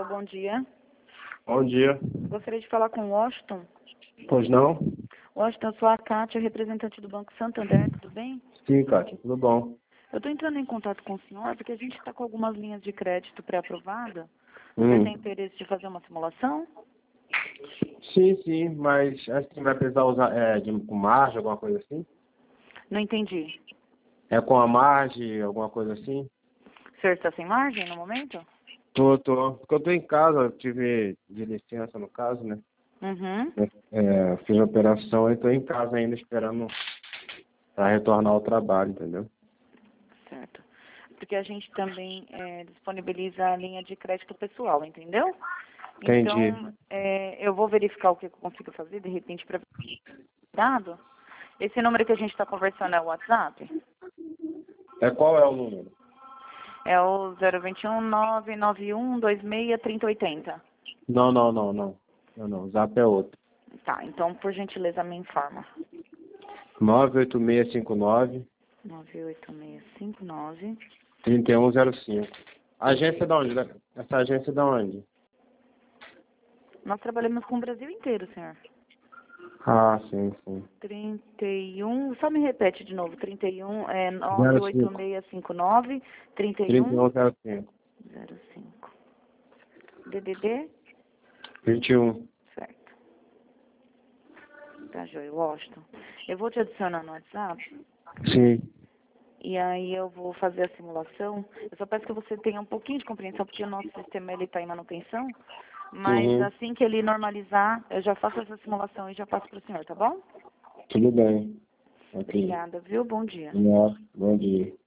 bom dia. Bom dia. Gostaria de falar com o Washington. Pois não? Washington, eu sou a Kátia, representante do Banco Santander, tudo bem? Sim, Kátia, tudo bom. Eu estou entrando em contato com o senhor porque a gente está com algumas linhas de crédito pré-aprovada. Você tem interesse de fazer uma simulação? Sim, mas acho que vai precisar usar com margem, alguma coisa assim? Não entendi. É com a margem, alguma coisa assim? O senhor está sem margem no momento? Tô. Porque eu tô em casa, eu tive de licença no caso, né? Uhum. Fiz a operação e tô em casa ainda esperando para retornar ao trabalho, entendeu? Certo. Porque a gente também disponibiliza a linha de crédito pessoal, entendeu? Entendi. Então, eu vou verificar o que eu consigo fazer, de repente, para dado. Esse número que a gente está conversando é o WhatsApp? Qual é o número? É o 021 991 26 3080. Não. O Zap é outro. Tá, então, por gentileza, me informa. 98659 98659. 3105. Agência de onde? Essa agência é de onde? Nós trabalhamos com o Brasil inteiro, senhor. Ah, sim. 31, só me repete de novo, 31 é 05. 98659 3105. 3105. DDD? 21. Certo. Tá, joia, Washington. Eu vou te adicionar no WhatsApp Sim. e aí eu vou fazer a simulação. Eu só peço que você tenha um pouquinho de compreensão, porque o nosso sistema está em manutenção. Mas Uhum. assim que ele normalizar, eu já faço essa simulação e já passo para o senhor, tá bom? Tudo bem. Ok. Obrigada, viu? Bom dia. Bom dia.